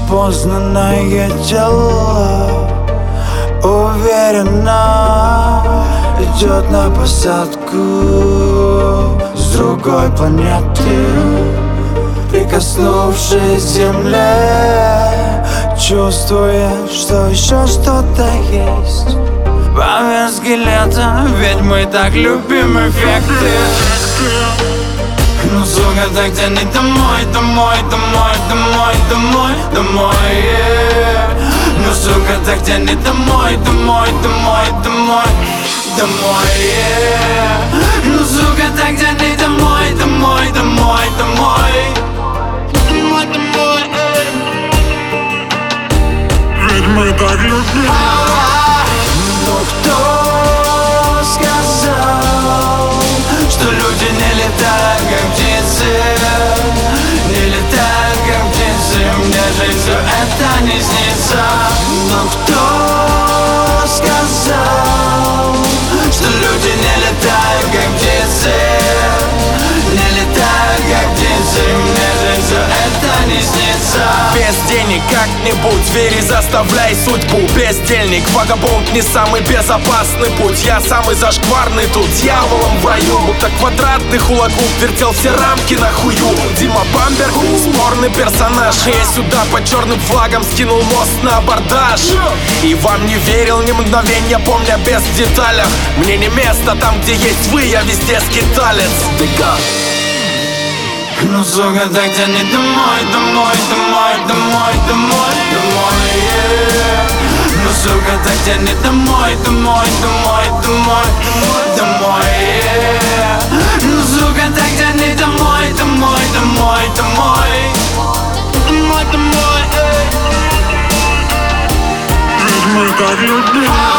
неопознанное тело уверенно идет на посадку с другой планеты, прикоснувшись к земле, чувствуя, что еще что-то есть. Помимо скелета, ведь мы так любим эффекты. Ну, сука, так тяни домой, домой, домой, домой, домой, домой, Ну, сука, так тяни домой, домой, домой, домой, домой, Ну, сука, так тяни домой, домой, домой, домой, домой, домой, Ведь мы так любим. Ну, кто сказал, что люди не летают, как птицы, не летают, как птицы? Мне же все это не снится. Но кто сказал, что люди не летают, как птицы, не летают, как птицы? Мне же все это не снится. Без денег как-нибудь вери, заставляй судьбу. Бездельник, вагабонд, не самый безопасный путь. Я самый зашкварный тут, дьяволом в раю. Будто квадратный хулагу вертел все рамки на хую. Дима Бамбер, спорный персонаж. Я сюда под черным флагом скинул мост на абордаж. И вам не верил ни мгновенья, помня без деталях. Мне не место там, где есть вы, я везде скиталец. Ну, сука, так тяни домой, домой, домой, домой, домой, домой, Ну, сука, так тяни домой, домой, домой, домой, домой, Ну, сука, так тяни домой, домой, домой, домой, домой, домой, Ведь мы так любим.